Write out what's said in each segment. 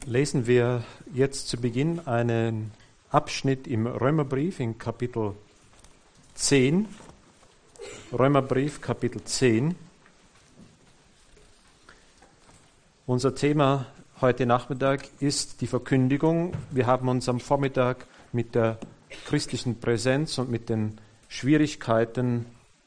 lesen wir jetzt zu Beginn einen Abschnitt im Römerbrief in Kapitel 10. Römerbrief, Kapitel 10. Unser Thema heute Nachmittag ist die Verkündigung. Wir haben uns am Vormittag mit der christlichen Präsenz und mit den Schwierigkeiten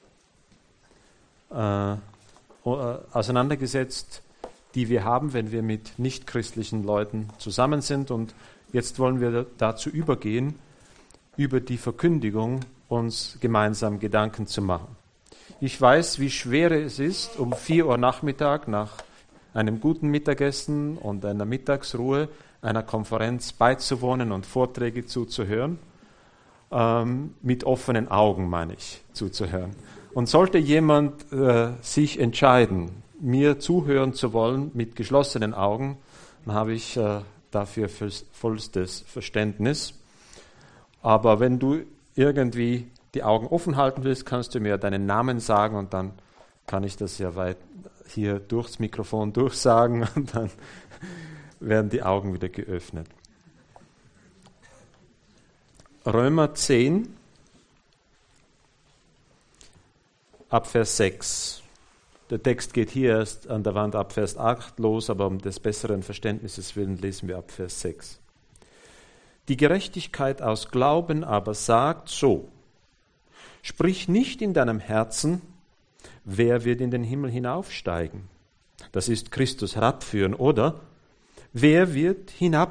auseinandergesetzt, die wir haben, wenn wir mit nichtchristlichen Leuten zusammen sind. Und jetzt wollen wir dazu übergehen, über die Verkündigung uns gemeinsam Gedanken zu machen. Ich weiß, wie schwer es ist, um 4 Uhr Nachmittag nach einem guten Mittagessen und einer Mittagsruhe einer Konferenz beizuwohnen und Vorträge zuzuhören. Mit offenen Augen, meine ich, zuzuhören. Und sollte jemand sich entscheiden, mir zuhören zu wollen mit geschlossenen Augen, dann habe ich dafür vollstes Verständnis. Aber wenn du irgendwie die Augen offen halten willst, kannst du mir deinen Namen sagen und dann kann ich das ja weit hier durchs Mikrofon durchsagen und dann werden die Augen wieder geöffnet. Römer 10, ab Vers 6. Der Text geht hier erst an der Wand ab Vers 8 los, aber um des besseren Verständnisses willen lesen wir ab Vers 6. Die Gerechtigkeit aus Glauben aber sagt so: Sprich nicht in deinem Herzen, wer wird in den Himmel hinaufsteigen? Das ist Christus herabführen. Oder wer wird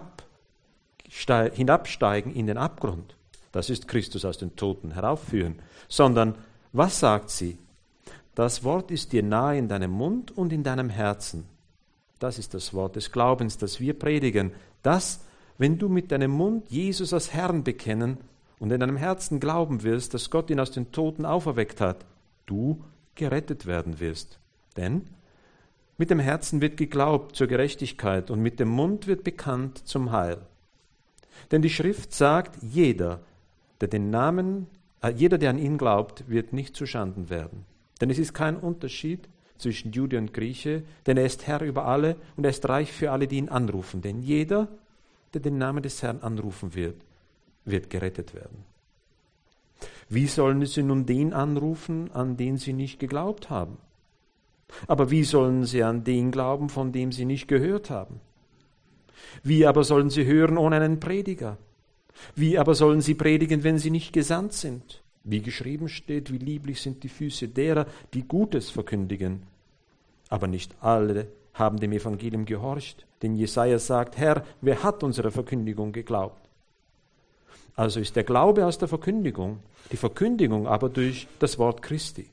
hinabsteigen in den Abgrund? Das ist Christus aus den Toten heraufführen. Sondern, was sagt sie? Das Wort ist dir nahe in deinem Mund und in deinem Herzen. Das ist das Wort des Glaubens, das wir predigen. Dass, wenn du mit deinem Mund Jesus als Herrn bekennen und in deinem Herzen glauben wirst, dass Gott ihn aus den Toten auferweckt hat, du gerettet werden wirst. Denn mit dem Herzen wird geglaubt zur Gerechtigkeit und mit dem Mund wird bekannt zum Heil. Denn die Schrift sagt, jeder, der an ihn glaubt, wird nicht zuschanden werden. Denn es ist kein Unterschied zwischen Jude und Grieche, denn er ist Herr über alle und er ist reich für alle, die ihn anrufen. Denn jeder, der den Namen des Herrn anrufen wird, wird gerettet werden. Wie sollen sie nun den anrufen, an den sie nicht geglaubt haben? Aber wie sollen sie an den glauben, von dem sie nicht gehört haben? Wie aber sollen sie hören ohne einen Prediger? Wie aber sollen sie predigen, wenn sie nicht gesandt sind? Wie geschrieben steht, wie lieblich sind die Füße derer, die Gutes verkündigen. Aber nicht alle haben dem Evangelium gehorcht, denn Jesaja sagt, Herr, wer hat unserer Verkündigung geglaubt? Also ist der Glaube aus der Verkündigung, die Verkündigung aber durch das Wort Christi.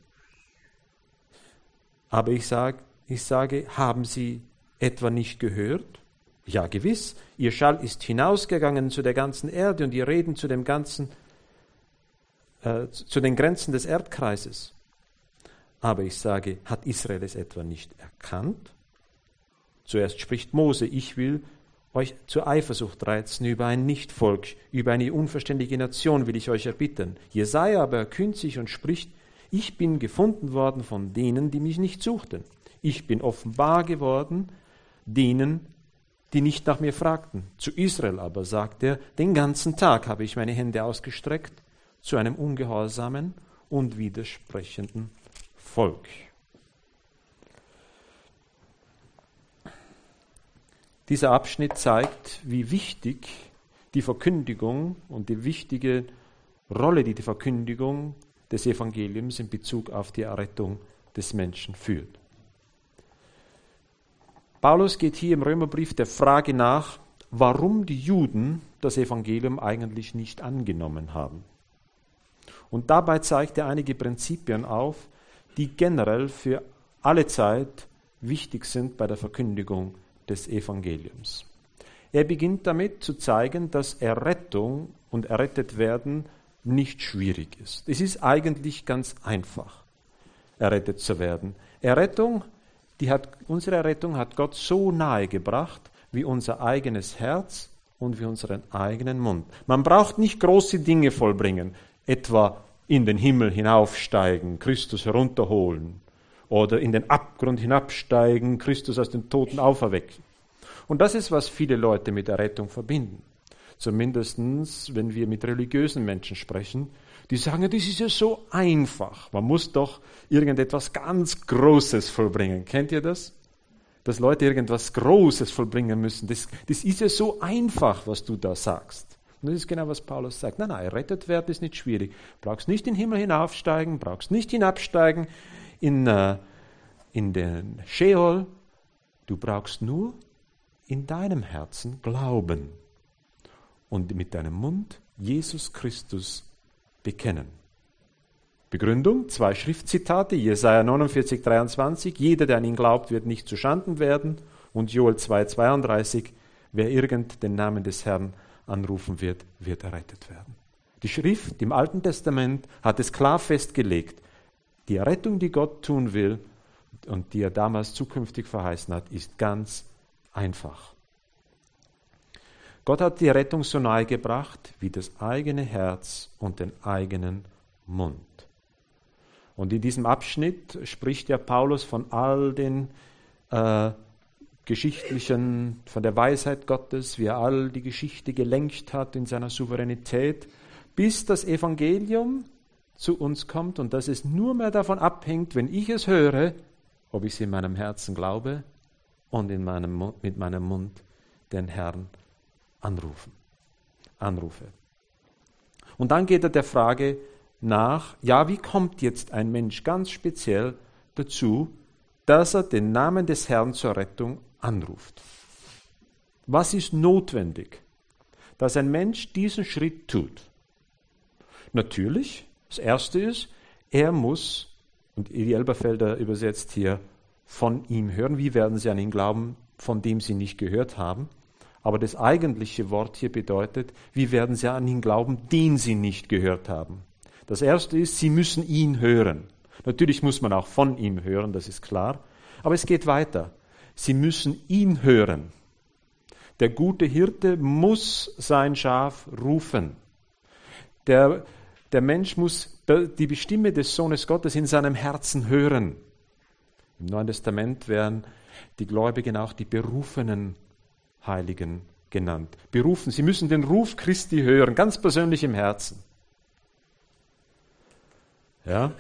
Aber ich sage, haben sie etwa nicht gehört? Ja, gewiss, ihr Schall ist hinausgegangen zu der ganzen Erde und ihr Reden zu den Grenzen des Erdkreises. Aber ich sage, hat Israel es etwa nicht erkannt? Zuerst spricht Mose, ich will euch zur Eifersucht reizen über ein Nichtvolk, über eine unverständige Nation will ich euch erbitten. Jesaja aber erkühnt sich und spricht, ich bin gefunden worden von denen, die mich nicht suchten. Ich bin offenbar geworden denen, die nicht nach mir fragten. Zu Israel aber sagt er, den ganzen Tag habe ich meine Hände ausgestreckt zu einem ungehorsamen und widersprechenden Volk. Dieser Abschnitt zeigt, wie wichtig die Verkündigung und die wichtige Rolle, die die Verkündigung des Evangeliums in Bezug auf die Errettung des Menschen führt. Paulus geht hier im Römerbrief der Frage nach, warum die Juden das Evangelium eigentlich nicht angenommen haben. Und dabei zeigt er einige Prinzipien auf, die generell für alle Zeit wichtig sind bei der Verkündigung des Evangeliums. Er beginnt damit zu zeigen, dass Errettung und Errettetwerden nicht schwierig ist. Es ist eigentlich ganz einfach, errettet zu werden. Unsere Errettung hat Gott so nahe gebracht, wie unser eigenes Herz und wie unseren eigenen Mund. Man braucht nicht große Dinge vollbringen, etwa in den Himmel hinaufsteigen, Christus herunterholen oder in den Abgrund hinabsteigen, Christus aus den Toten auferwecken. Und das ist, was viele Leute mit der Rettung verbinden. Zumindest, wenn wir mit religiösen Menschen sprechen, die sagen, das ist ja so einfach. Man muss doch irgendetwas ganz Großes vollbringen. Kennt ihr das? Dass Leute irgendwas Großes vollbringen müssen. Das ist ja so einfach, was du da sagst. Und das ist genau, was Paulus sagt. Nein, errettet werden ist nicht schwierig. Du brauchst nicht in den Himmel hinaufsteigen, brauchst nicht hinabsteigen in den Sheol. Du brauchst nur in deinem Herzen glauben und mit deinem Mund Jesus Christus bekennen. Begründung, 2 Schriftzitate, Jesaja 49, 23, jeder, der an ihn glaubt, wird nicht zu Schanden werden, und Joel 2, 32, wer irgend den Namen des Herrn anrufen wird, wird errettet werden. Die Schrift im Alten Testament hat es klar festgelegt, die Errettung, die Gott tun will und die er damals zukünftig verheißen hat, ist ganz einfach. Gott hat die Rettung so nahe gebracht wie das eigene Herz und den eigenen Mund. Und in diesem Abschnitt spricht ja Paulus von all den geschichtlichen, von der Weisheit Gottes, wie er all die Geschichte gelenkt hat in seiner Souveränität, bis das Evangelium zu uns kommt und dass es nur mehr davon abhängt, wenn ich es höre, ob ich es in meinem Herzen glaube und mit meinem Mund den Herrn anrufe. Und dann geht er der Frage nach, ja, wie kommt jetzt ein Mensch ganz speziell dazu, dass er den Namen des Herrn zur Rettung anruft? Was ist notwendig, dass ein Mensch diesen Schritt tut? Natürlich, das Erste ist, er muss, und die Elberfelder übersetzt hier, von ihm hören. Wie werden sie an ihn glauben, von dem sie nicht gehört haben? Aber das eigentliche Wort hier bedeutet, wie werden sie an ihn glauben, den sie nicht gehört haben? Das Erste ist, sie müssen ihn hören. Natürlich muss man auch von ihm hören, das ist klar. Aber es geht weiter. Sie müssen ihn hören. Der gute Hirte muss sein Schaf rufen. Der Mensch muss die Stimme des Sohnes Gottes in seinem Herzen hören. Im Neuen Testament werden die Gläubigen auch die berufenen Heiligen genannt. Berufen, sie müssen den Ruf Christi hören, ganz persönlich im Herzen. Ja.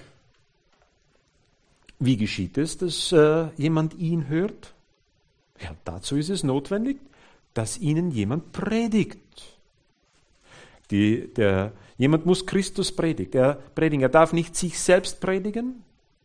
Wie geschieht es, dass jemand ihn hört? Ja, dazu ist es notwendig, dass ihnen jemand predigt. Jemand muss Christus predigen. Er darf nicht sich selbst predigen.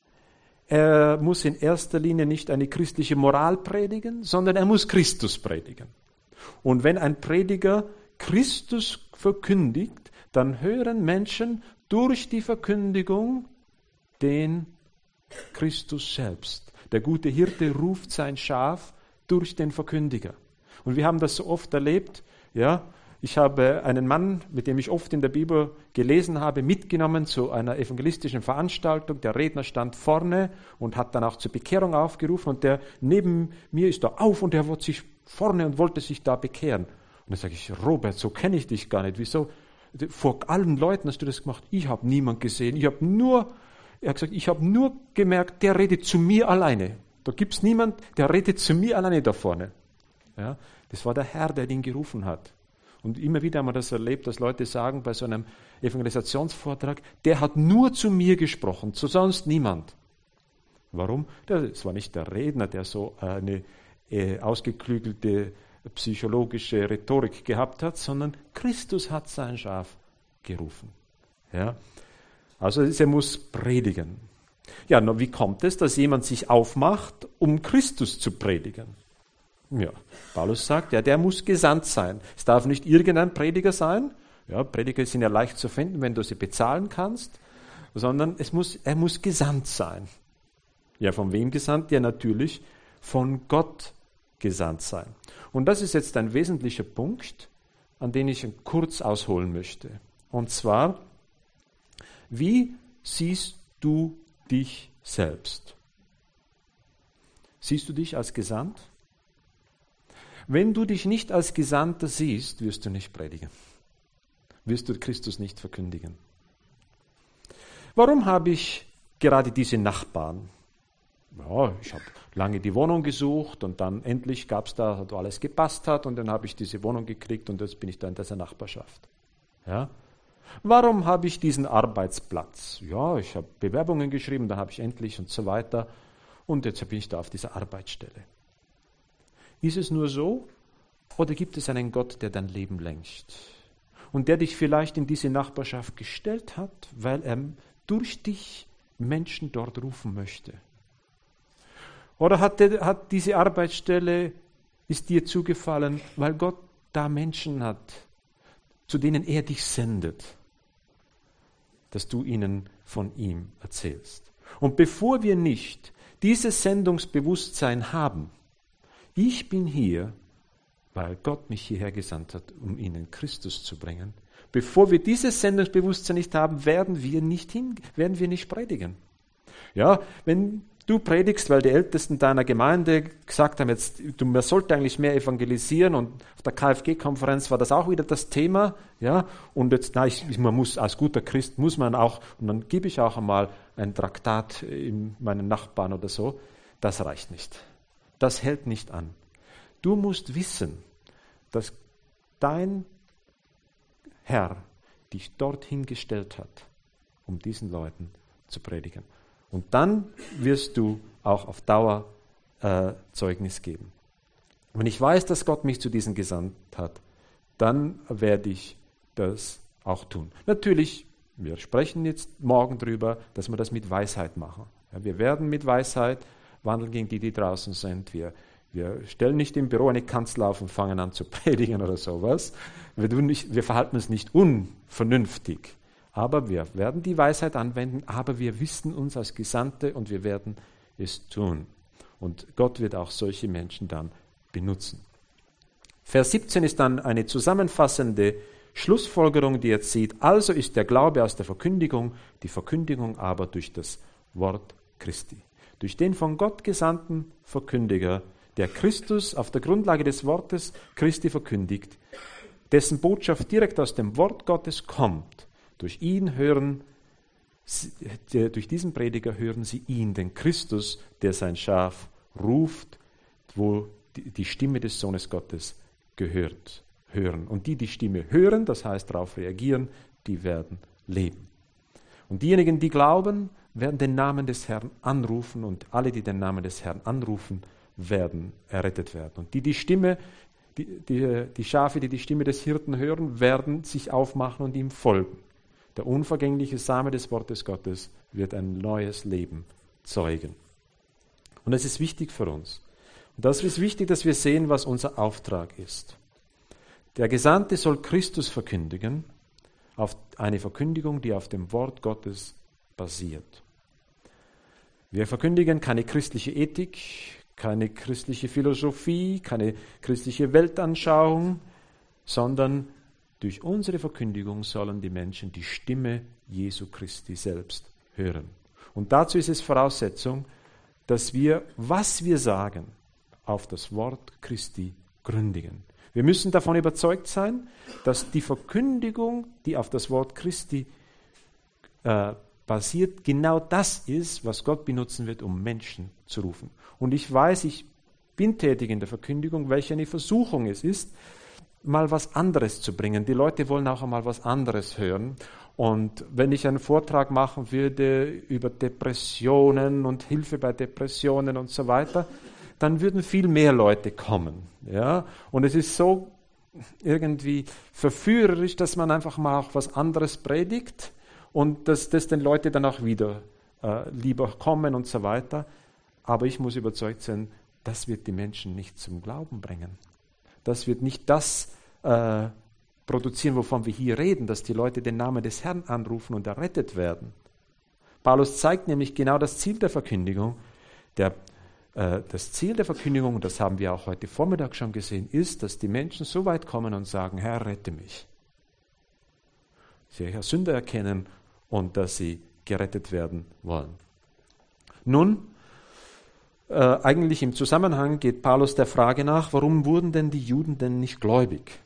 Er muss in erster Linie nicht eine christliche Moral predigen, sondern er muss Christus predigen. Und wenn ein Prediger Christus verkündigt, dann hören Menschen durch die Verkündigung den Christus selbst. Der gute Hirte ruft sein Schaf durch den Verkündiger. Und wir haben das so oft erlebt, ja. Ich habe einen Mann, mit dem ich oft in der Bibel gelesen habe, mitgenommen zu einer evangelistischen Veranstaltung. Der Redner stand vorne und hat dann auch zur Bekehrung aufgerufen. Und der neben mir ist da auf und er wollte sich vorne und wollte sich da bekehren. Und dann sage ich, Robert, so kenne ich dich gar nicht. Wieso? Vor allen Leuten hast du das gemacht. Ich habe niemanden gesehen. Er hat gesagt, ich habe nur gemerkt, der redet zu mir alleine. Da gibt es niemanden, der redet zu mir alleine da vorne. Ja, das war der Herr, der ihn gerufen hat. Und immer wieder haben wir das erlebt, dass Leute sagen bei so einem Evangelisationsvortrag, der hat nur zu mir gesprochen, zu sonst niemand. Warum? Es war nicht der Redner, der so eine ausgeklügelte psychologische Rhetorik gehabt hat, sondern Christus hat sein Schaf gerufen. Ja? Also er muss predigen. Ja, nur wie kommt es, dass jemand sich aufmacht, um Christus zu predigen? Ja, Paulus sagt, ja, der muss gesandt sein. Es darf nicht irgendein Prediger sein. Ja, Prediger sind ja leicht zu finden, wenn du sie bezahlen kannst, sondern er muss gesandt sein. Ja, von wem gesandt? Ja, natürlich von Gott gesandt sein. Und das ist jetzt ein wesentlicher Punkt, an den ich kurz ausholen möchte. Und zwar, wie siehst du dich selbst? Siehst du dich als gesandt? Wenn du dich nicht als Gesandter siehst, wirst du nicht predigen. Wirst du Christus nicht verkündigen. Warum habe ich gerade diese Nachbarn? Ja, ich habe lange die Wohnung gesucht und dann endlich gab es da, wo alles gepasst hat und dann habe ich diese Wohnung gekriegt und jetzt bin ich da in dieser Nachbarschaft. Ja? Warum habe ich diesen Arbeitsplatz? Ja, ich habe Bewerbungen geschrieben, dann habe ich endlich und so weiter und jetzt bin ich da auf dieser Arbeitsstelle. Ist es nur so oder gibt es einen Gott, der dein Leben lenkt und der dich vielleicht in diese Nachbarschaft gestellt hat, weil er durch dich Menschen dort rufen möchte? Oder hat diese Arbeitsstelle, ist dir zugefallen, weil Gott da Menschen hat, zu denen er dich sendet, dass du ihnen von ihm erzählst. Und bevor wir nicht dieses Sendungsbewusstsein haben, ich bin hier, weil Gott mich hierher gesandt hat, um ihnen Christus zu bringen, bevor wir dieses Sendungsbewusstsein nicht haben, werden wir nicht predigen. Ja, wenn du predigst, weil die Ältesten deiner Gemeinde gesagt haben, man sollte eigentlich mehr evangelisieren und auf der KFG-Konferenz war das auch wieder das Thema, ja, und jetzt, man muss, als guter Christ muss man auch, und dann gebe ich auch einmal ein Traktat meinen Nachbarn oder so, das reicht nicht. Das hält nicht an. Du musst wissen, dass dein Herr dich dorthin gestellt hat, um diesen Leuten zu predigen. Und dann wirst du auch auf Dauer Zeugnis geben. Wenn ich weiß, dass Gott mich zu diesen gesandt hat, dann werde ich das auch tun. Natürlich, wir sprechen jetzt morgen darüber, dass wir das mit Weisheit machen. Ja, wir werden mit Weisheit wandeln gegen die draußen sind. Wir stellen nicht im Büro eine Kanzel auf und fangen an zu predigen oder sowas. Wir verhalten uns nicht unvernünftig. Aber wir werden die Weisheit anwenden, aber wir wissen uns als Gesandte und wir werden es tun. Und Gott wird auch solche Menschen dann benutzen. Vers 17 ist dann eine zusammenfassende Schlussfolgerung, die er zieht. Also ist der Glaube aus der Verkündigung, die Verkündigung aber durch das Wort Christi. Durch den von Gott gesandten Verkündiger, der Christus auf der Grundlage des Wortes Christi verkündigt, dessen Botschaft direkt aus dem Wort Gottes kommt. Durch diesen Prediger hören sie ihn, den Christus, der sein Schaf ruft, wo die Stimme des Sohnes Gottes hören. Und die Stimme hören, das heißt darauf reagieren, die werden leben. Und diejenigen, die glauben, werden den Namen des Herrn anrufen und alle, die den Namen des Herrn anrufen, werden errettet werden. Und die Schafe, die die Stimme des Hirten hören, werden sich aufmachen und ihm folgen. Der unvergängliche Same des Wortes Gottes wird ein neues Leben zeugen. Und das ist wichtig für uns. Und das ist wichtig, dass wir sehen, was unser Auftrag ist. Der Gesandte soll Christus verkündigen, auf eine Verkündigung, die auf dem Wort Gottes basiert. Wir verkündigen keine christliche Ethik, keine christliche Philosophie, keine christliche Weltanschauung, sondern durch unsere Verkündigung sollen die Menschen die Stimme Jesu Christi selbst hören. Und dazu ist es Voraussetzung, dass wir, was wir sagen, auf das Wort Christi gründigen. Wir müssen davon überzeugt sein, dass die Verkündigung, die auf das Wort Christi basiert, genau das ist, was Gott benutzen wird, um Menschen zu rufen. Und ich weiß, ich bin tätig in der Verkündigung, welche eine Versuchung es ist, mal was anderes zu bringen. Die Leute wollen auch einmal was anderes hören. Und wenn ich einen Vortrag machen würde über Depressionen und Hilfe bei Depressionen und so weiter, dann würden viel mehr Leute kommen. Ja? Und es ist so irgendwie verführerisch, dass man einfach mal auch was anderes predigt und dass den Leute dann auch wieder lieber kommen und so weiter. Aber ich muss überzeugt sein, das wird die Menschen nicht zum Glauben bringen. Das wird nicht das produzieren, wovon wir hier reden, dass die Leute den Namen des Herrn anrufen und errettet werden. Paulus zeigt nämlich genau das Ziel der Verkündigung. Das Ziel der Verkündigung, und das haben wir auch heute Vormittag schon gesehen, ist, dass die Menschen so weit kommen und sagen, Herr, rette mich. Sie ihre Sünde erkennen und dass sie gerettet werden wollen. Nun, eigentlich im Zusammenhang geht Paulus der Frage nach, warum wurden denn die Juden denn nicht gläubig?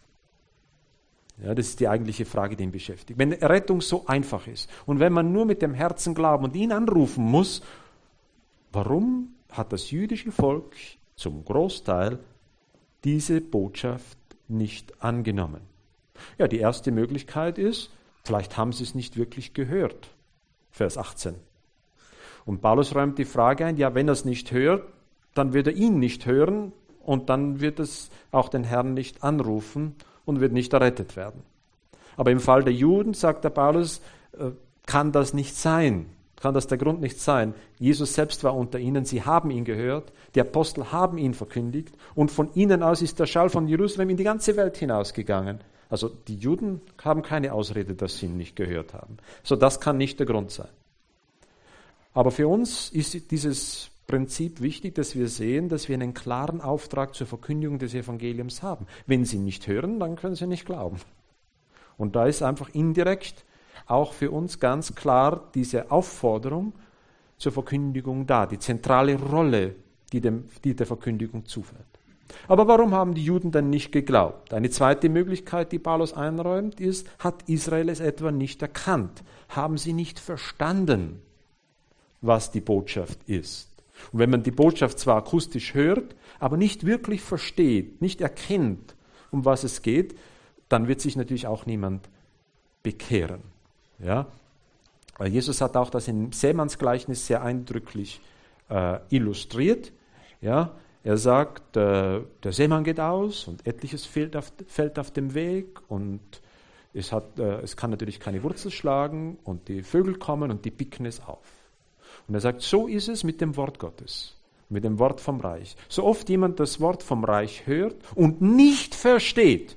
Ja, das ist die eigentliche Frage, die ihn beschäftigt. Wenn Errettung so einfach ist und wenn man nur mit dem Herzen glauben und ihn anrufen muss, warum hat das jüdische Volk zum Großteil diese Botschaft nicht angenommen. Ja, die erste Möglichkeit ist, vielleicht haben sie es nicht wirklich gehört. Vers 18. Und Paulus räumt die Frage ein, ja, wenn er es nicht hört, dann wird er ihn nicht hören und dann wird es auch den Herrn nicht anrufen und wird nicht errettet werden. Aber im Fall der Juden, sagt der Paulus, kann das nicht sein. Kann das der Grund nicht sein. Jesus selbst war unter ihnen, sie haben ihn gehört, die Apostel haben ihn verkündigt und von ihnen aus ist der Schall von Jerusalem in die ganze Welt hinausgegangen. Also die Juden haben keine Ausrede, dass sie ihn nicht gehört haben. So, das kann nicht der Grund sein. Aber für uns ist dieses Prinzip wichtig, dass wir sehen, dass wir einen klaren Auftrag zur Verkündigung des Evangeliums haben. Wenn sie nicht hören, dann können sie nicht glauben. Und da ist einfach indirekt auch für uns ganz klar diese Aufforderung zur Verkündigung da, die zentrale Rolle, die der Verkündigung zufällt. Aber warum haben die Juden dann nicht geglaubt? Eine zweite Möglichkeit, die Paulus einräumt, ist, hat Israel es etwa nicht erkannt? Haben sie nicht verstanden, was die Botschaft ist? Und wenn man die Botschaft zwar akustisch hört, aber nicht wirklich versteht, nicht erkennt, um was es geht, dann wird sich natürlich auch niemand bekehren. Ja? Weil Jesus hat auch das im Seemannsgleichnis sehr eindrücklich illustriert. Ja? Er sagt, der Seemann geht aus und etliches fällt auf dem Weg und es kann natürlich keine Wurzel schlagen und die Vögel kommen und die picken es auf. Und er sagt, so ist es mit dem Wort Gottes, mit dem Wort vom Reich. So oft jemand das Wort vom Reich hört und nicht versteht,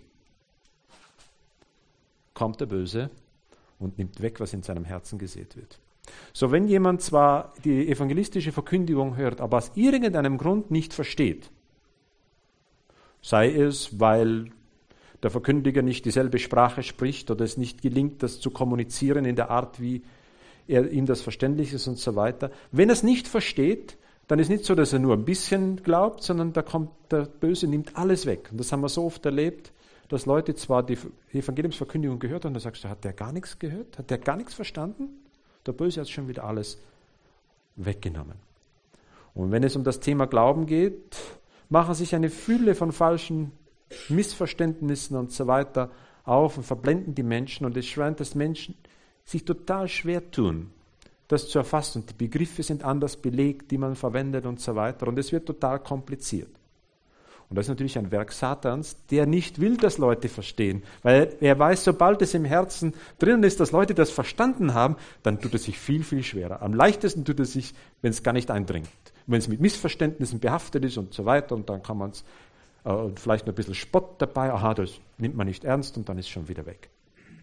kommt der Böse und nimmt weg, was in seinem Herzen gesät wird. So, wenn jemand zwar die evangelistische Verkündigung hört, aber aus irgendeinem Grund nicht versteht, sei es, weil der Verkündiger nicht dieselbe Sprache spricht oder es nicht gelingt, das zu kommunizieren in der Art, wie ihm das verständlich ist und so weiter. Wenn er es nicht versteht, dann ist nicht so, dass er nur ein bisschen glaubt, sondern da kommt der Böse, nimmt alles weg. Und das haben wir so oft erlebt, dass Leute zwar die Evangeliumsverkündigung gehört haben, und da sagst du, hat der gar nichts gehört? Hat der gar nichts verstanden? Der Böse hat schon wieder alles weggenommen. Und wenn es um das Thema Glauben geht, machen sich eine Fülle von falschen Missverständnissen und so weiter auf und verblenden die Menschen. Und es scheint, dass Menschen sich total schwer tun, das zu erfassen. Und die Begriffe sind anders belegt, die man verwendet und so weiter. Und es wird total kompliziert. Und das ist natürlich ein Werk Satans, der nicht will, dass Leute verstehen. Weil er weiß, sobald es im Herzen drinnen ist, dass Leute das verstanden haben, dann tut es sich viel, viel schwerer. Am leichtesten tut es sich, wenn es gar nicht eindringt. Wenn es mit Missverständnissen behaftet ist und so weiter, und dann kann man es vielleicht noch ein bisschen Spott dabei, aha, das nimmt man nicht ernst und dann ist es schon wieder weg.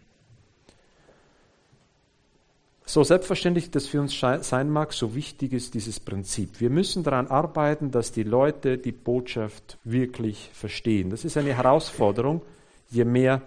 So selbstverständlich das für uns sein mag, so wichtig ist dieses Prinzip. Wir müssen daran arbeiten, dass die Leute die Botschaft wirklich verstehen. Das ist eine Herausforderung, je mehr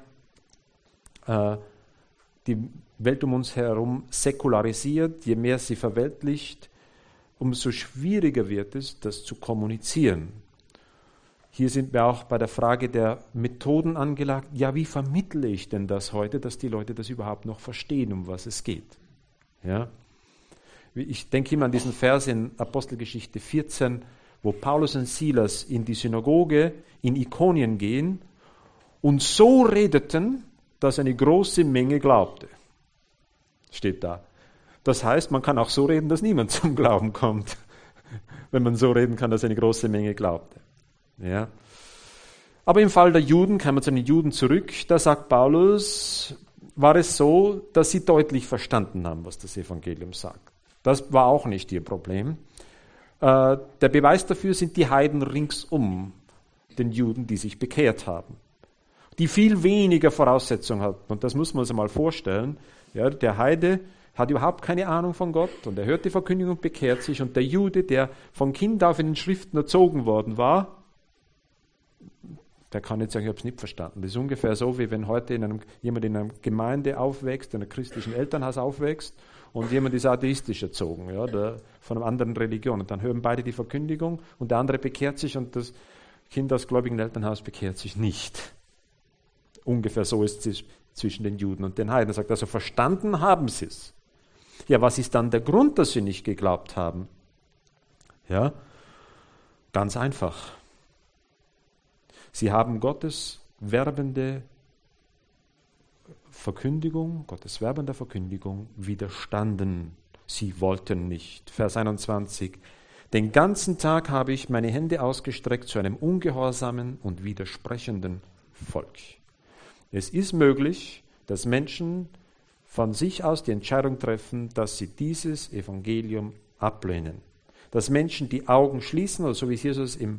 die Welt um uns herum säkularisiert, je mehr sie verweltlicht, umso schwieriger wird es, das zu kommunizieren. Hier sind wir auch bei der Frage der Methoden angelangt. Ja, wie vermittle ich denn das heute, dass die Leute das überhaupt noch verstehen, um was es geht? Ja. Ich denke immer an diesen Vers in Apostelgeschichte 14, wo Paulus und Silas in die Synagoge in Ikonien gehen und so redeten, dass eine große Menge glaubte. Steht da. Das heißt, man kann auch so reden, dass niemand zum Glauben kommt, wenn man so reden kann, dass eine große Menge glaubte. Ja. Aber im Fall der Juden, kommen wir zu den Juden zurück, da sagt Paulus, war es so, dass sie deutlich verstanden haben, was das Evangelium sagt. Das war auch nicht ihr Problem. Der Beweis dafür sind die Heiden ringsum den Juden, die sich bekehrt haben, die viel weniger Voraussetzungen hatten. Und das muss man sich mal vorstellen. Ja, der Heide hat überhaupt keine Ahnung von Gott und er hört die Verkündigung und bekehrt sich. Und der Jude, der von Kind auf in den Schriften erzogen worden war, der kann nicht sagen, ich habe es nicht verstanden. Das ist ungefähr so, wie wenn heute jemand in einer Gemeinde aufwächst, in einem christlichen Elternhaus aufwächst und jemand ist atheistisch erzogen, ja, von einer anderen Religion. Und dann hören beide die Verkündigung und der andere bekehrt sich und das Kind aus gläubigen Elternhaus bekehrt sich nicht. Ungefähr so ist es zwischen den Juden und den Heiden. Er sagt also, verstanden haben sie es. Ja, was ist dann der Grund, dass sie nicht geglaubt haben? Ja, Ganz einfach. Sie haben Gottes werbender Verkündigung widerstanden. Sie wollten nicht. Vers 21. Den ganzen Tag habe ich meine Hände ausgestreckt zu einem ungehorsamen und widersprechenden Volk. Es ist möglich, dass Menschen von sich aus die Entscheidung treffen, dass sie dieses Evangelium ablehnen. Dass Menschen die Augen schließen, oder so wie Jesus im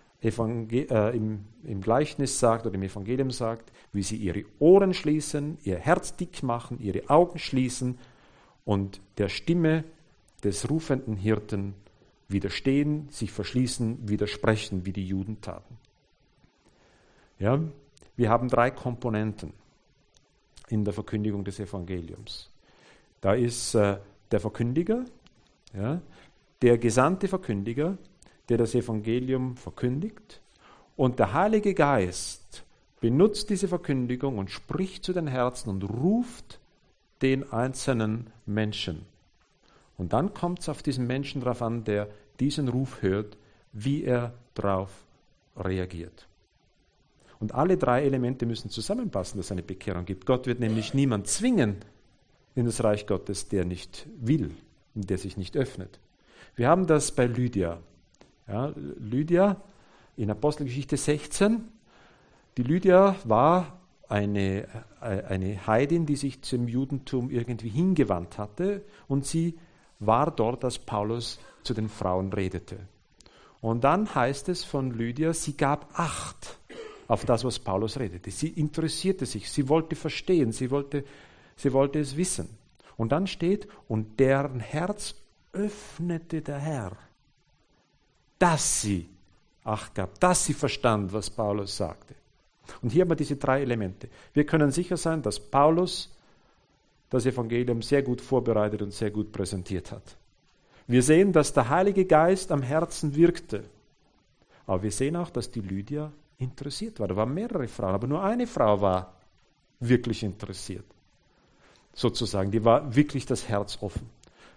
Gleichnis sagt oder im Evangelium sagt, wie sie ihre Ohren schließen, ihr Herz dick machen, ihre Augen schließen und der Stimme des rufenden Hirten widerstehen, sich verschließen, widersprechen, wie die Juden taten. Ja, wir haben 3 Komponenten in der Verkündigung des Evangeliums. Da ist der Verkündiger, ja, der gesandte Verkündiger, der das Evangelium verkündigt, und der Heilige Geist benutzt diese Verkündigung und spricht zu den Herzen und ruft den einzelnen Menschen. Und dann kommt es auf diesen Menschen darauf an, der diesen Ruf hört, wie er darauf reagiert. Und alle 3 Elemente müssen zusammenpassen, dass es eine Bekehrung gibt. Gott wird nämlich niemand zwingen in das Reich Gottes, der nicht will und der sich nicht öffnet. Wir haben das bei Lydia. Ja, Lydia in Apostelgeschichte 16. Die Lydia war eine Heidin, die sich zum Judentum irgendwie hingewandt hatte, und sie war dort, als Paulus zu den Frauen redete. Und dann heißt es von Lydia, sie gab Acht auf das, was Paulus redete. Sie interessierte sich, sie wollte verstehen, sie wollte es wissen. Und dann steht, und deren Herz öffnete der Herr, dass sie Acht gab, dass sie verstand, was Paulus sagte. Und hier haben wir diese 3 Elemente. Wir können sicher sein, dass Paulus das Evangelium sehr gut vorbereitet und sehr gut präsentiert hat. Wir sehen, dass der Heilige Geist am Herzen wirkte. Aber wir sehen auch, dass die Lydia interessiert war. Da waren mehrere Frauen, aber nur eine Frau war wirklich interessiert. Sozusagen, die war wirklich das Herz offen.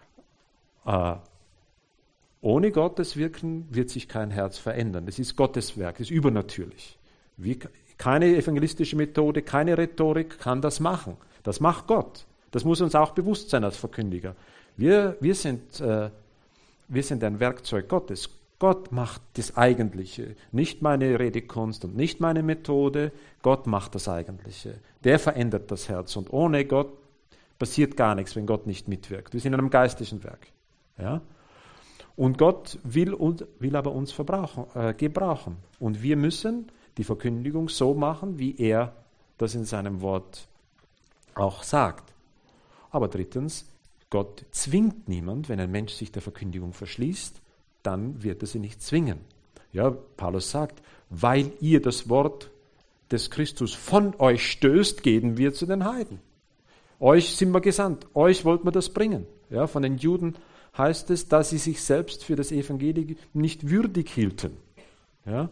Ohne Gottes Wirken wird sich kein Herz verändern. Das ist Gottes Werk, das ist übernatürlich. Keine evangelistische Methode, keine Rhetorik kann das machen. Das macht Gott. Das muss uns auch bewusst sein als Verkündiger. Wir sind ein Werkzeug Gottes. Gott macht das Eigentliche. Nicht meine Redekunst und nicht meine Methode. Gott macht das Eigentliche. Der verändert das Herz. Und ohne Gott passiert gar nichts, wenn Gott nicht mitwirkt. Wir sind in einem geistlichen Werk. Ja? Und Gott will aber uns gebrauchen. Und wir müssen die Verkündigung so machen, wie er das in seinem Wort auch sagt. Aber drittens, Gott zwingt niemand. Wenn ein Mensch sich der Verkündigung verschließt, dann wird er sie nicht zwingen. Ja, Paulus sagt, weil ihr das Wort des Christus von euch stößt, gehen wir zu den Heiden. Euch sind wir gesandt, euch wollten wir das bringen. Ja, von den Juden heißt es, dass sie sich selbst für das Evangelium nicht würdig hielten. Ja?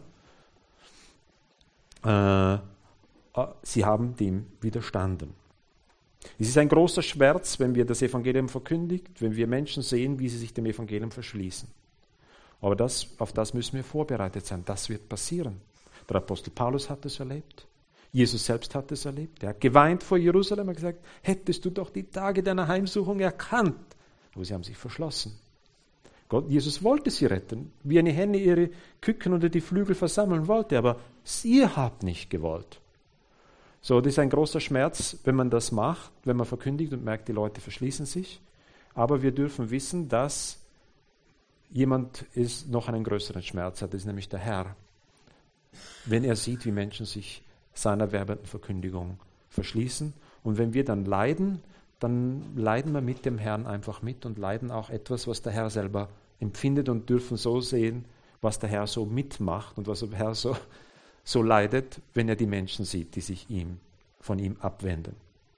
Sie haben dem widerstanden. Es ist ein großer Schmerz, wenn wir das Evangelium verkündigt, wenn wir Menschen sehen, wie sie sich dem Evangelium verschließen. Aber auf das müssen wir vorbereitet sein. Das wird passieren. Der Apostel Paulus hat es erlebt. Jesus selbst hat es erlebt. Er hat geweint vor Jerusalem und gesagt, hättest du doch die Tage deiner Heimsuchung erkannt. Aber sie haben sich verschlossen. Jesus wollte sie retten, wie eine Henne ihre Küken unter die Flügel versammeln wollte, aber ihr habt nicht gewollt. So, das ist ein großer Schmerz, wenn man das macht, wenn man verkündigt und merkt, die Leute verschließen sich. Aber wir dürfen wissen, dass jemand noch einen größeren Schmerz hat, das ist nämlich der Herr. Wenn er sieht, wie Menschen sich seiner werbenden Verkündigung verschließen. Und wenn wir dann leiden wir mit dem Herrn einfach mit und leiden auch etwas, was der Herr selber empfindet, und dürfen so sehen, was der Herr so mitmacht und was der Herr so leidet, wenn er die Menschen sieht, die sich von ihm abwenden.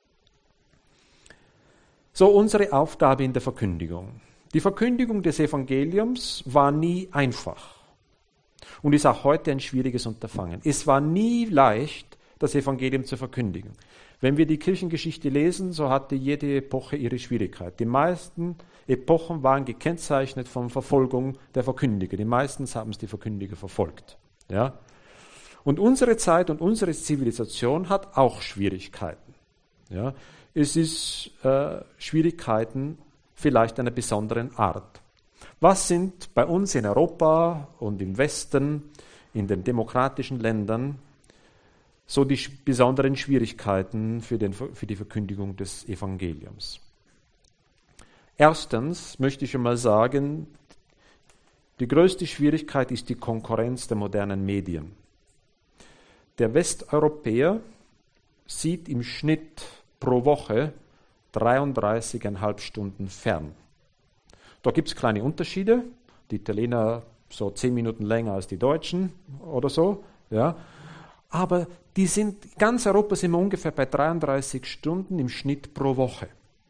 So, unsere Aufgabe in der Verkündigung. Die Verkündigung des Evangeliums war nie einfach und ist auch heute ein schwieriges Unterfangen. Es war nie leicht, das Evangelium zu verkündigen. Wenn wir die Kirchengeschichte lesen, so hatte jede Epoche ihre Schwierigkeit. Die meisten Epochen waren gekennzeichnet von Verfolgung der Verkündiger. Die meisten haben es die Verkündiger verfolgt. Ja? Und unsere Zeit und unsere Zivilisation hat auch Schwierigkeiten. Ja? Es ist Schwierigkeiten vielleicht einer besonderen Art. Was sind bei uns in Europa und im Westen, in den demokratischen Ländern, so die besonderen Schwierigkeiten für die Verkündigung des Evangeliums? Erstens möchte ich schon mal sagen, die größte Schwierigkeit ist die Konkurrenz der modernen Medien. Der Westeuropäer sieht im Schnitt pro Woche 33,5 Stunden fern. Da gibt es kleine Unterschiede. Die Italiener so 10 Minuten länger als die Deutschen oder so. Ja. Aber ganz Europa sind wir ungefähr bei 33 Stunden im Schnitt pro Woche.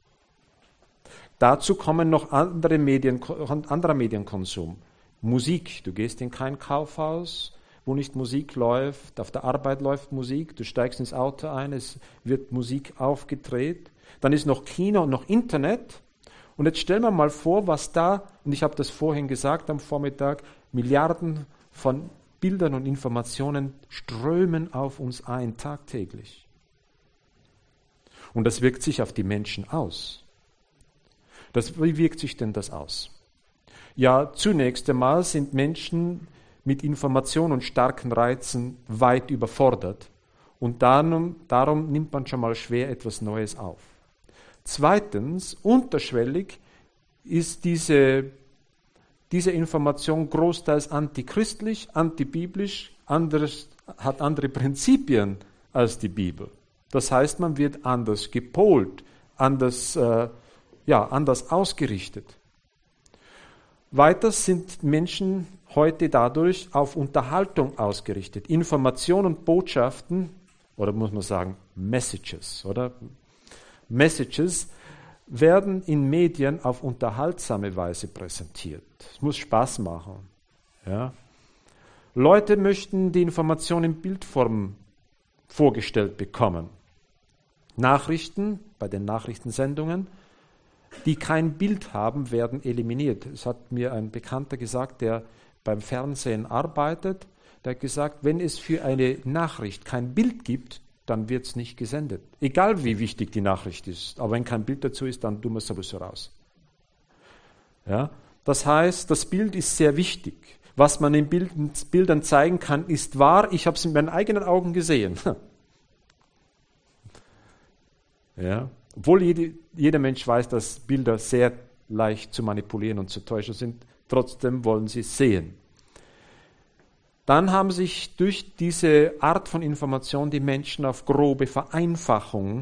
Dazu kommen noch anderer Medienkonsum. Musik, du gehst in kein Kaufhaus, wo nicht Musik läuft, auf der Arbeit läuft Musik, du steigst ins Auto ein, es wird Musik aufgedreht. Dann ist noch Kino und noch Internet. Und jetzt stellen wir mal vor, was da, und ich habe das vorhin gesagt am Vormittag, Milliarden von Bildern und Informationen strömen auf uns ein, tagtäglich. Und das wirkt sich auf die Menschen aus. Wie wirkt sich denn das aus? Ja, zunächst einmal sind Menschen mit Informationen und starken Reizen weit überfordert. Und darum nimmt man schon mal schwer etwas Neues auf. Zweitens, unterschwellig ist diese Information großteils antichristlich, antibiblisch, hat andere Prinzipien als die Bibel. Das heißt, man wird anders gepolt, anders ausgerichtet. Weiter sind Menschen heute dadurch auf Unterhaltung ausgerichtet. Informationen und Botschaften, oder muss man sagen Messages, oder? Messages werden in Medien auf unterhaltsame Weise präsentiert. Es muss Spaß machen. Ja? Leute möchten die Information in Bildform vorgestellt bekommen. Nachrichten, bei den Nachrichtensendungen, die kein Bild haben, werden eliminiert. Es hat mir ein Bekannter gesagt, der beim Fernsehen arbeitet, der hat gesagt, wenn es für eine Nachricht kein Bild gibt, dann wird es nicht gesendet. Egal wie wichtig die Nachricht ist. Aber wenn kein Bild dazu ist, dann tun wir es sowieso raus. Ja? Das heißt, das Bild ist sehr wichtig. Was man in Bildern zeigen kann, ist wahr. Ich habe es mit meinen eigenen Augen gesehen. Ja? Obwohl jeder Mensch weiß, dass Bilder sehr leicht zu manipulieren und zu täuschen sind, trotzdem wollen sie es sehen. Dann haben sich durch diese Art von Information die Menschen auf grobe Vereinfachungen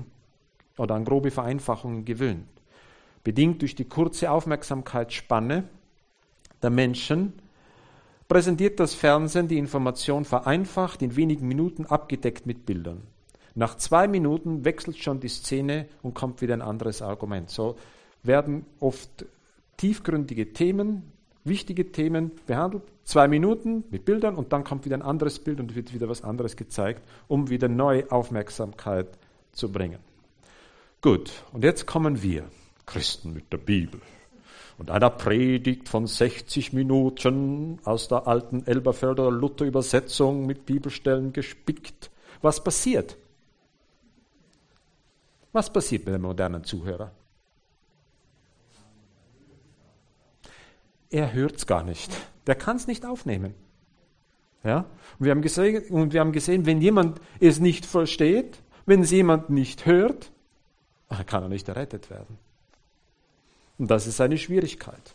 gewöhnt. Bedingt durch die kurze Aufmerksamkeitsspanne der Menschen präsentiert das Fernsehen die Information vereinfacht, in wenigen Minuten abgedeckt mit Bildern. Nach 2 Minuten wechselt schon die Szene und kommt wieder ein anderes Argument. So werden oft tiefgründige Themen, wichtige Themen behandelt, 2 Minuten mit Bildern und dann kommt wieder ein anderes Bild und wird wieder was anderes gezeigt, um wieder neue Aufmerksamkeit zu bringen. Gut, und jetzt kommen wir, Christen mit der Bibel und einer Predigt von 60 Minuten aus der alten Elberfelder Luther-Übersetzung mit Bibelstellen gespickt. Was passiert? Was passiert mit dem modernen Zuhörer? Er hört es gar nicht. Der kann es nicht aufnehmen. Ja? Und wir haben gesehen, wenn jemand es nicht versteht, wenn es jemand nicht hört, dann kann er nicht errettet werden. Und das ist eine Schwierigkeit.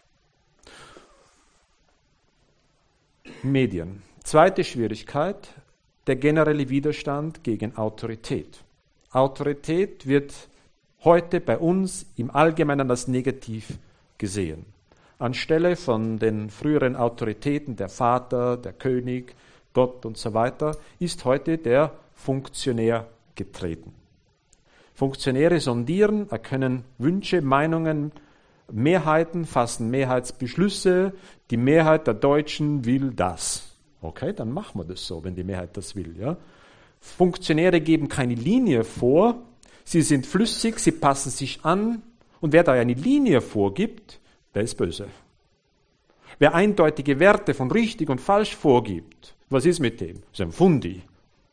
Medien. Zweite Schwierigkeit, der generelle Widerstand gegen Autorität. Autorität wird heute bei uns im Allgemeinen als negativ gesehen. Anstelle von den früheren Autoritäten, der Vater, der König, Gott und so weiter, ist heute der Funktionär getreten. Funktionäre sondieren, erkennen Wünsche, Meinungen, Mehrheiten, fassen Mehrheitsbeschlüsse. Die Mehrheit der Deutschen will das. Okay, dann machen wir das so, wenn die Mehrheit das will. Ja? Funktionäre geben keine Linie vor, sie sind flüssig, sie passen sich an und wer da eine Linie vorgibt, der ist böse. Wer eindeutige Werte von richtig und falsch vorgibt, was ist mit dem? Das ist ein Fundi.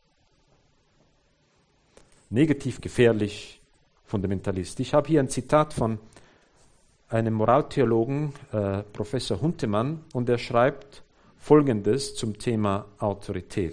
Negativ, gefährlich, Fundamentalist. Ich habe hier ein Zitat von einem Moraltheologen, Professor Huntemann, und er schreibt Folgendes zum Thema Autorität.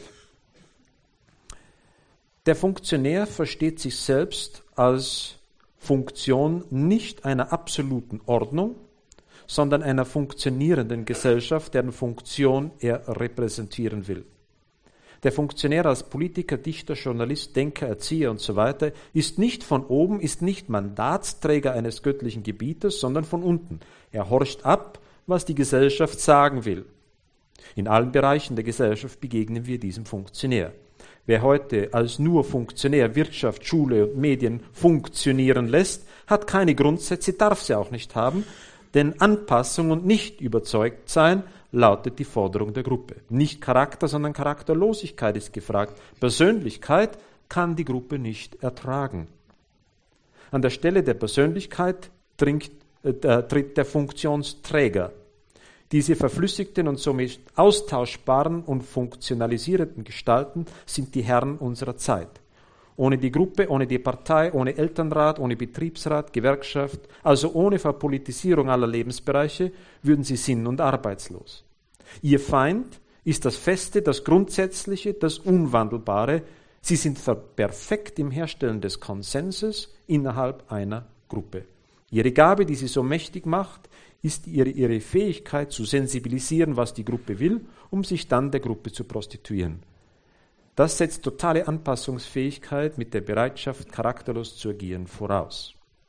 Der Funktionär versteht sich selbst als Funktion nicht einer absoluten Ordnung, sondern einer funktionierenden Gesellschaft, deren Funktion er repräsentieren will. Der Funktionär als Politiker, Dichter, Journalist, Denker, Erzieher und so weiter ist nicht von oben, ist nicht Mandatsträger eines göttlichen Gebieters, sondern von unten. Er horcht ab, was die Gesellschaft sagen will. In allen Bereichen der Gesellschaft begegnen wir diesem Funktionär. Wer heute als nur Funktionär Wirtschaft, Schule und Medien funktionieren lässt, hat keine Grundsätze, darf sie auch nicht haben, denn Anpassung und nicht überzeugt sein lautet die Forderung der Gruppe. Nicht Charakter, sondern Charakterlosigkeit ist gefragt. Persönlichkeit kann die Gruppe nicht ertragen. An der Stelle der Persönlichkeit tritt der Funktionsträger. Diese verflüssigten und somit austauschbaren und funktionalisierenden Gestalten sind die Herren unserer Zeit. Ohne die Gruppe, ohne die Partei, ohne Elternrat, ohne Betriebsrat, Gewerkschaft, also ohne Verpolitisierung aller Lebensbereiche, würden sie sinn- und arbeitslos. Ihr Feind ist das Feste, das Grundsätzliche, das Unwandelbare. Sie sind perfekt im Herstellen des Konsenses innerhalb einer Gruppe. Ihre Gabe, die sie so mächtig macht, ist ihre Fähigkeit zu sensibilisieren, was die Gruppe will, um sich dann der Gruppe zu prostituieren. Das setzt totale Anpassungsfähigkeit mit der Bereitschaft, charakterlos zu agieren, voraus.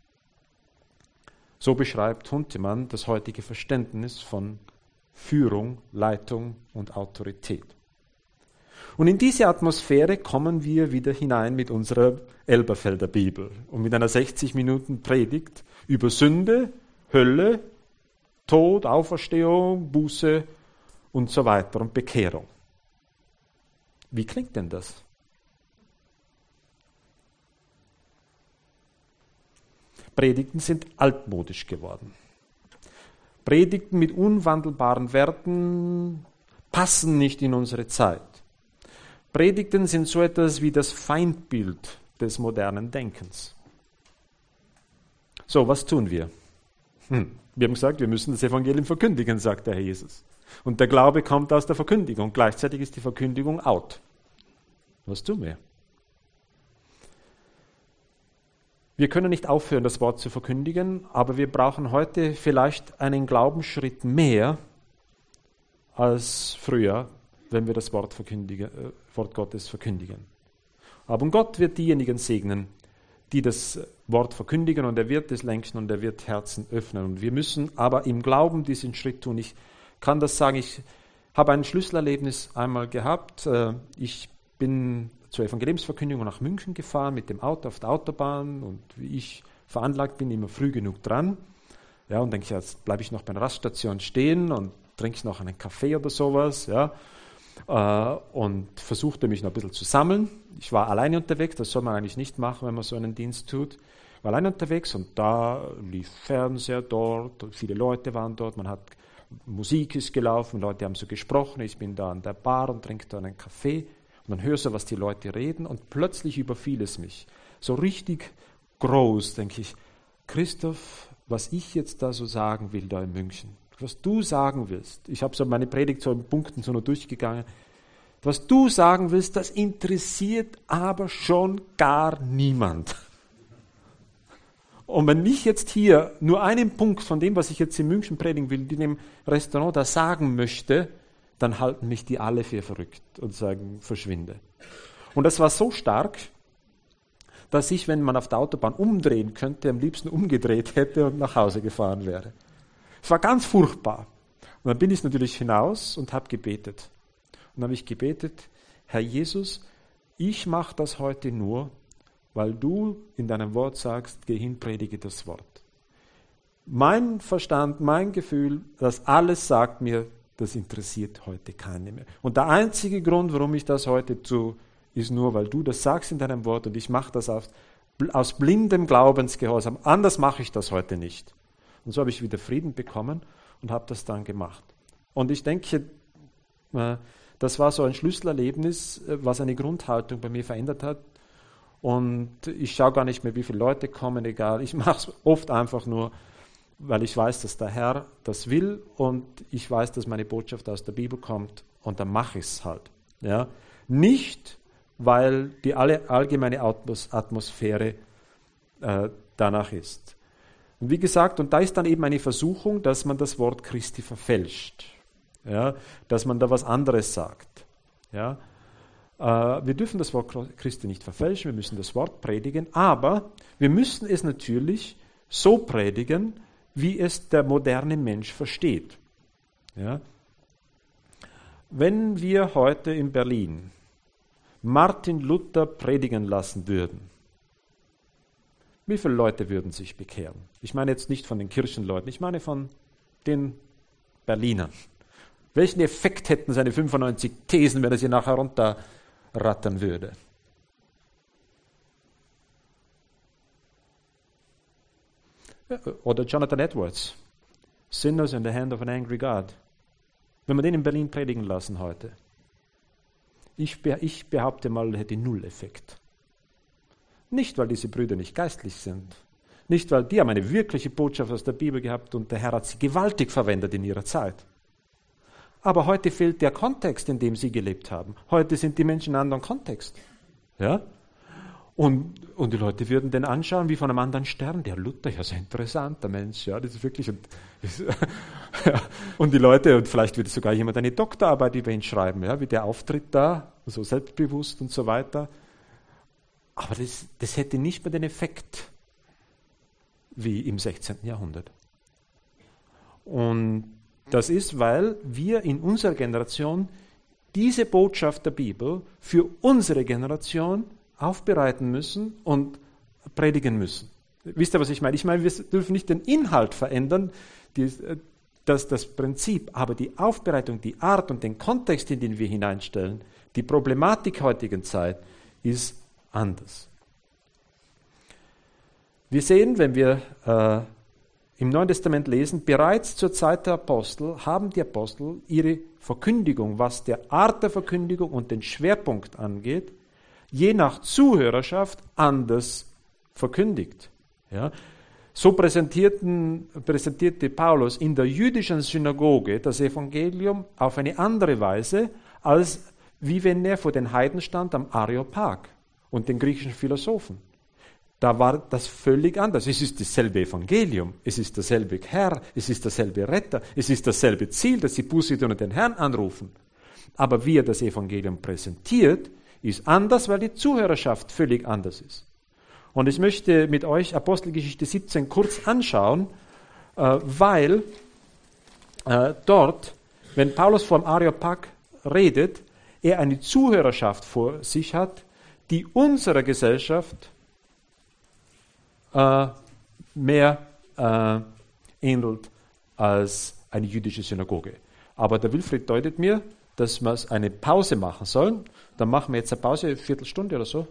So beschreibt Huntemann das heutige Verständnis von Führung, Leitung und Autorität. Und in diese Atmosphäre kommen wir wieder hinein mit unserer Elberfelder Bibel und mit einer 60 Minuten Predigt über Sünde, Hölle, Tod, Auferstehung, Buße und so weiter und Bekehrung. Wie klingt denn das? Predigten sind altmodisch geworden. Predigten mit unwandelbaren Werten passen nicht in unsere Zeit. Predigten sind so etwas wie das Feindbild des modernen Denkens. So, was tun wir? Wir haben gesagt, wir müssen das Evangelium verkündigen, sagt der Herr Jesus. Und der Glaube kommt aus der Verkündigung. Gleichzeitig ist die Verkündigung out. Was tun wir? Wir können nicht aufhören, das Wort zu verkündigen, aber wir brauchen heute vielleicht einen Glaubensschritt mehr als früher, wenn wir das Wort Gottes verkündigen. Aber Gott wird diejenigen segnen, die das Wort verkündigen, und er wird es lenken und er wird Herzen öffnen. Und wir müssen aber im Glauben diesen Schritt tun. Ich kann das sagen, ich habe ein Schlüsselerlebnis einmal gehabt. Ich bin zur Evangeliumsverkündigung nach München gefahren mit dem Auto auf der Autobahn, und wie ich veranlagt bin, immer früh genug dran. Ja, und denke ich, jetzt bleibe ich noch bei einer Raststation stehen und trinke noch einen Kaffee oder sowas. Ja, und versuchte mich noch ein bisschen zu sammeln. Ich war alleine unterwegs, das soll man eigentlich nicht machen, wenn man so einen Dienst tut. Ich war alleine unterwegs und da lief Fernseher dort, und viele Leute waren dort, Musik ist gelaufen, Leute haben so gesprochen, ich bin da an der Bar und trinke da einen Kaffee. Und dann hörst du, was die Leute reden, und plötzlich überfiel es mich. So richtig groß, denke ich, Christoph, was ich jetzt da so sagen will da in München, was du sagen willst, ich habe so meine Predigt so in Punkten so nur durchgegangen, was du sagen willst, das interessiert aber schon gar niemand. Und wenn ich jetzt hier nur einen Punkt von dem, was ich jetzt in München predigen will, in dem Restaurant da sagen möchte, dann halten mich die alle für verrückt und sagen, verschwinde. Und das war so stark, dass ich, wenn man auf der Autobahn umdrehen könnte, am liebsten umgedreht hätte und nach Hause gefahren wäre. Es war ganz furchtbar. Und dann bin ich natürlich hinaus und habe gebetet. Und dann habe ich gebetet, Herr Jesus, ich mache das heute nur, weil du in deinem Wort sagst, geh hin, predige das Wort. Mein Verstand, mein Gefühl, das alles sagt mir, das interessiert heute keinen mehr. Und der einzige Grund, warum ich das heute ist nur, weil du das sagst in deinem Wort und ich mache das aus blindem Glaubensgehorsam. Anders mache ich das heute nicht. Und so habe ich wieder Frieden bekommen und habe das dann gemacht. Und ich denke, das war so ein Schlüsselerlebnis, was eine Grundhaltung bei mir verändert hat. Und ich schaue gar nicht mehr, wie viele Leute kommen, egal. Ich mache es oft einfach nur, weil ich weiß, dass der Herr das will und ich weiß, dass meine Botschaft aus der Bibel kommt und dann mache ich es halt. Ja? Nicht, weil die allgemeine Atmosphäre danach ist. Und wie gesagt, und da ist dann eben eine Versuchung, dass man das Wort Christi verfälscht. Ja? Dass man da was anderes sagt. Ja? Wir dürfen das Wort Christi nicht verfälschen, wir müssen das Wort predigen, aber wir müssen es natürlich so predigen, wie es der moderne Mensch versteht. Ja? Wenn wir heute in Berlin Martin Luther predigen lassen würden, wie viele Leute würden sich bekehren? Ich meine jetzt nicht von den Kirchenleuten, ich meine von den Berlinern. Welchen Effekt hätten seine 95 Thesen, wenn er sie nachher runterrattern würde? Oder Jonathan Edwards, Sinners in the Hand of an Angry God. Wenn wir den in Berlin predigen lassen heute, ich behaupte mal, er hätte Null-Effekt. Nicht, weil diese Brüder nicht geistlich sind. Nicht, weil die haben eine wirkliche Botschaft aus der Bibel gehabt und der Herr hat sie gewaltig verwendet in ihrer Zeit. Aber heute fehlt der Kontext, in dem sie gelebt haben. Heute sind die Menschen in einem anderen Kontext. Ja? Und die Leute würden den anschauen wie von einem anderen Stern. Der Luther, ja, so ein interessanter Mensch. Ja, das ist wirklich. Und die Leute, und vielleicht würde sogar jemand eine Doktorarbeit über ihn schreiben, ja, wie der auftritt da, so selbstbewusst und so weiter. Aber das hätte nicht mehr den Effekt wie im 16. Jahrhundert. Und das ist, weil wir in unserer Generation diese Botschaft der Bibel für unsere Generation aufbereiten müssen und predigen müssen. Wisst ihr, was ich meine? Ich meine, wir dürfen nicht den Inhalt verändern, das Prinzip, aber die Aufbereitung, die Art und den Kontext, in den wir hineinstellen, die Problematik heutigen Zeit ist anders. Wir sehen, wenn wir im Neuen Testament lesen, bereits zur Zeit der Apostel haben die Apostel ihre Verkündigung, was der Art der Verkündigung und den Schwerpunkt angeht, je nach Zuhörerschaft verkündigt. Ja? So präsentierte Paulus in der jüdischen Synagoge das Evangelium auf eine andere Weise, als wie wenn er vor den Heiden stand am Areopag und den griechischen Philosophen. Da war das völlig anders. Es ist dasselbe Evangelium, es ist derselbe Herr, es ist derselbe Retter, es ist dasselbe Ziel, dass sie Buße tun und den Herrn anrufen. Aber wie er das Evangelium präsentiert, ist anders, weil die Zuhörerschaft völlig anders ist. Und ich möchte mit euch Apostelgeschichte 17 kurz anschauen, weil dort, wenn Paulus vom Areopag redet, er eine Zuhörerschaft vor sich hat, die unserer Gesellschaft mehr ähnelt als eine jüdische Synagoge. Aber der Wilfried deutet mir, dass wir eine Pause machen sollen. Dann machen wir jetzt eine Pause, eine Viertelstunde oder so.